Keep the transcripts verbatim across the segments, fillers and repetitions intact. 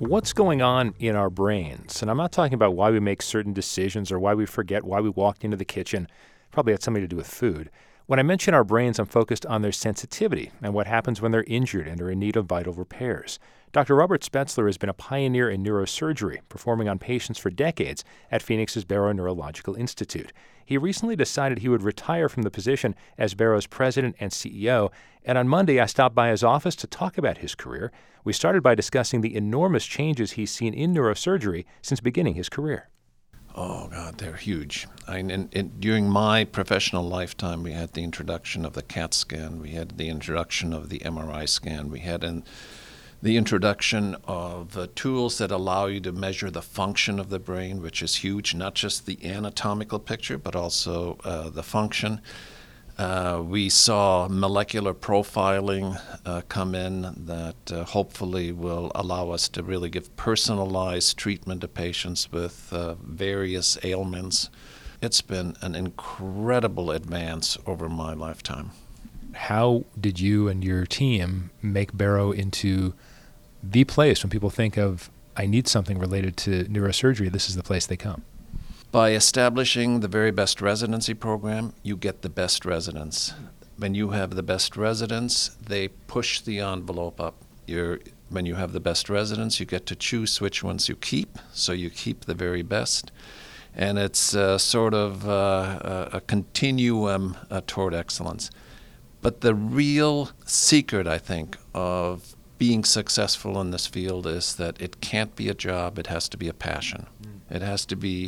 What's going on in our brains? And I'm not talking about why we make certain decisions or why we forget why we walked into the kitchen. Probably had something to do with food. When I mention our brains, I'm focused on their sensitivity and what happens when they're injured and are in need of vital repairs. Doctor Robert Spetzler has been a pioneer in neurosurgery, performing on patients for decades at Phoenix's Barrow Neurological Institute. He recently decided he would retire from the position as Barrow's president and C E O, and on Monday I stopped by his office to talk about his career. We started by discussing the enormous changes he's seen in neurosurgery since beginning his career. Oh, God, they're huge. I, and, and during my professional lifetime, we had the introduction of the CAT scan. We had the introduction of the M R I scan. We had an, the introduction of uh, tools that allow you to measure the function of the brain, which is huge, not just the anatomical picture, but also uh, the function. Uh, we saw molecular profiling uh, come in that uh, hopefully will allow us to really give personalized treatment to patients with uh, various ailments. It's been an incredible advance over my lifetime. How did you and your team make Barrow into the place when people think of, I need something related to neurosurgery, this is the place they come? By establishing the very best residency program, you get the best residents. When you have the best residents, they push the envelope up. You're, when you have the best residents, you get to choose which ones you keep, so you keep the very best. And it's uh, sort of uh, a continuum uh, toward excellence. But the real secret, I think, of being successful in this field is that it can't be a job, it has to be a passion. Mm. It has to be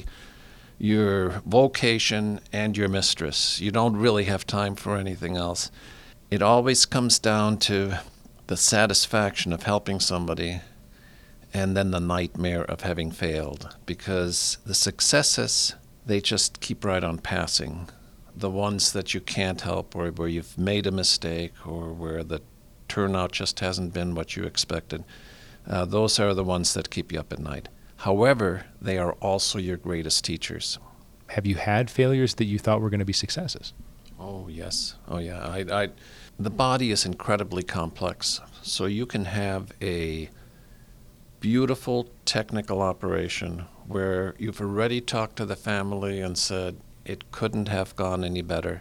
your vocation and your mistress. You don't really have time for anything else. It always comes down to the satisfaction of helping somebody and then the nightmare of having failed, because the successes, they just keep right on passing. The ones that you can't help, or where you've made a mistake, or where the turnout just hasn't been what you expected, uh, those are the ones that keep you up at night. However, they are also your greatest teachers. Have you had failures that you thought were going to be successes? Oh, yes. Oh, yeah. I, I, the body is incredibly complex. So you can have a beautiful technical operation where you've already talked to the family and said it couldn't have gone any better.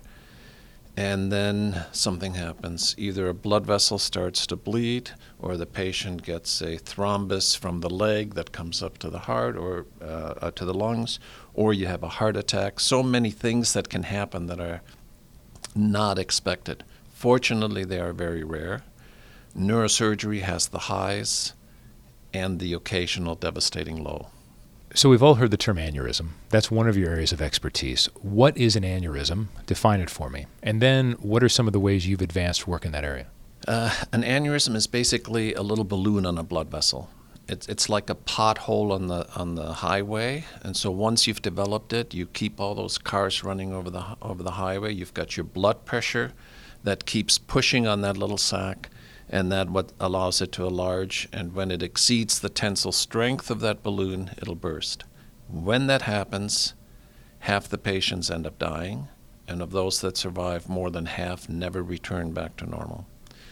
And then something happens. Either a blood vessel starts to bleed, or the patient gets a thrombus from the leg that comes up to the heart or uh, uh, to the lungs, or you have a heart attack. So many things that can happen that are not expected. Fortunately, they are very rare. Neurosurgery has the highs and the occasional devastating low. So we've all heard the term aneurysm. That's one of your areas of expertise. What is an aneurysm? Define it for me. And then what are some of the ways you've advanced work in that area? Uh, an aneurysm is basically a little balloon on a blood vessel. It's it's like a pothole on the on the highway, and so once you've developed it, you keep all those cars running over the over the highway. You've got your blood pressure that keeps pushing on that little sac, and that what allows it to enlarge, and when it exceeds the tensile strength of that balloon, it'll burst. When that happens, half the patients end up dying, and of those that survive, more than half never return back to normal.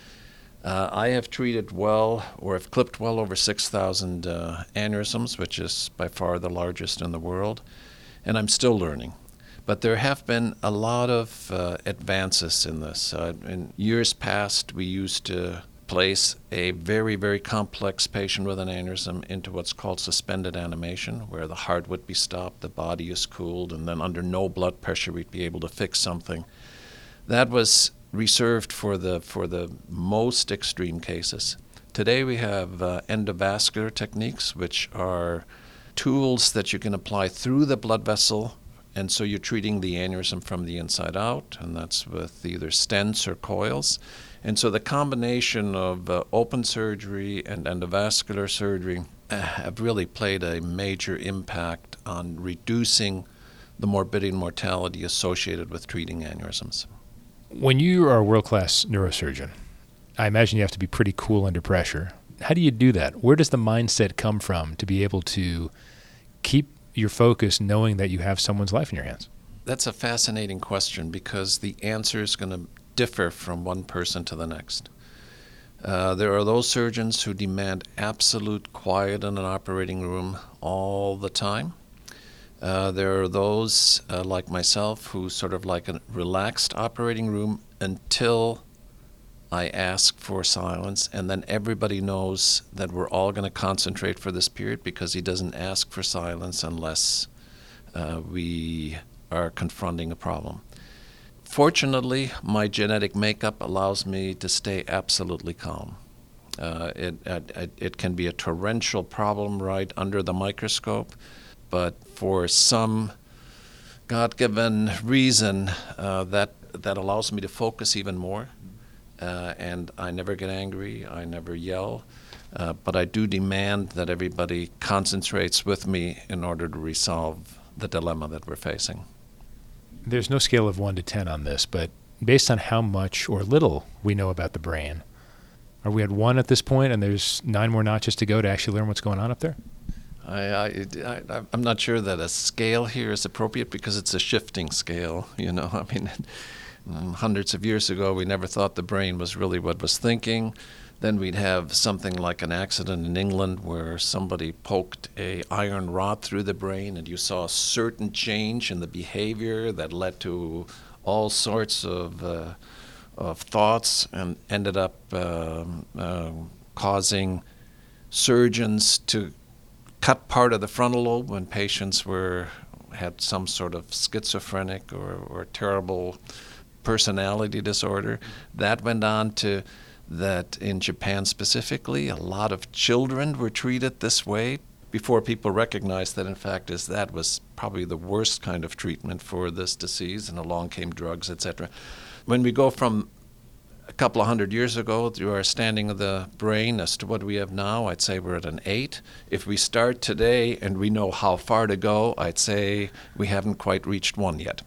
Uh, I have treated well, or have clipped well over six thousand uh, aneurysms, which is by far the largest in the world, and I'm still learning. But there have been a lot of uh, advances in this. Uh, in years past, we used to place a very, very complex patient with an aneurysm into what's called suspended animation, where the heart would be stopped, the body is cooled, and then under no blood pressure we'd be able to fix something. That was reserved for the for the most extreme cases. Today we have uh, endovascular techniques, which are tools that you can apply through the blood vessel. And so you're treating the aneurysm from the inside out, and that's with either stents or coils. And so the combination of uh, open surgery and endovascular surgery uh, have really played a major impact on reducing the morbidity and mortality associated with treating aneurysms. When you are a world-class neurosurgeon, I imagine you have to be pretty cool under pressure. How do you do that? Where does the mindset come from to be able to keep your focus knowing that you have someone's life in your hands? That's a fascinating question, because the answer is going to differ from one person to the next. Uh, there are those surgeons who demand absolute quiet in an operating room all the time. Uh, there are those, uh, like myself, who sort of like a relaxed operating room until I ask for silence, and then everybody knows that we're all going to concentrate for this period because he doesn't ask for silence unless uh, we are confronting a problem. Fortunately, my genetic makeup allows me to stay absolutely calm. Uh, it, it, it can be a torrential problem right under the microscope, but for some God-given reason, uh, that, that allows me to focus even more. Uh, and I never get angry, I never yell, uh, but I do demand that everybody concentrates with me in order to resolve the dilemma that we're facing. There's no scale of one to ten on this, but based on how much or little we know about the brain, are we at one at this point and there's nine more notches to go to actually learn what's going on up there? I, I, I, I'm not sure that a scale here is appropriate because it's a shifting scale, you know. I mean, hundreds of years ago, we never thought the brain was really what was thinking. Then we'd have something like an accident in England where somebody poked a iron rod through the brain and you saw a certain change in the behavior that led to all sorts of, uh, of thoughts and ended up uh, uh, causing surgeons to cut part of the frontal lobe when patients were had some sort of schizophrenic or, or terrible personality disorder. That went on to that in Japan specifically, a lot of children were treated this way before people recognized that, in fact, is that was probably the worst kind of treatment for this disease, and along came drugs, et cetera. When we go from a couple of hundred years ago to our standing of the brain as to what we have now, I'd say we're at an eight. If we start today and we know how far to go, I'd say we haven't quite reached one yet.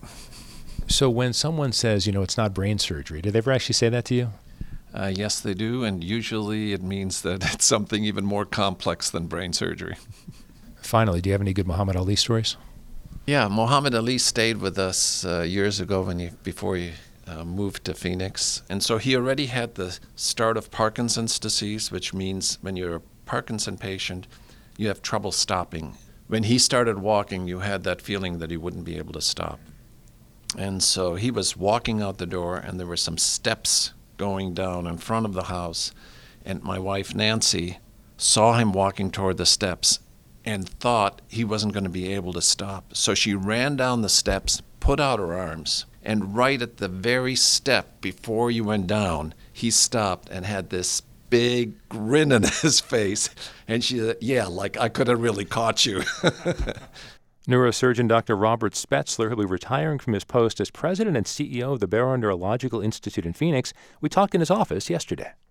So when someone says, you know, it's not brain surgery, do they ever actually say that to you? Uh, yes, they do, and usually it means that it's something even more complex than brain surgery. Finally, do you have any good Muhammad Ali stories? Yeah, Muhammad Ali stayed with us uh, years ago when he, before he uh, moved to Phoenix, and so he already had the start of Parkinson's disease, which means when you're a Parkinson patient, you have trouble stopping. When he started walking, you had that feeling that he wouldn't be able to stop. And so he was walking out the door, and there were some steps going down in front of the house, and my wife Nancy saw him walking toward the steps and thought he wasn't going to be able to stop. So she ran down the steps, put out her arms, and right at the very step before you went down, he stopped and had this big grin on his face. And she said, yeah, like I could have really caught you. Neurosurgeon Doctor Robert Spetzler, who'll be retiring from his post as president and C E O of the Barrow Neurological Institute in Phoenix. We talked in his office yesterday.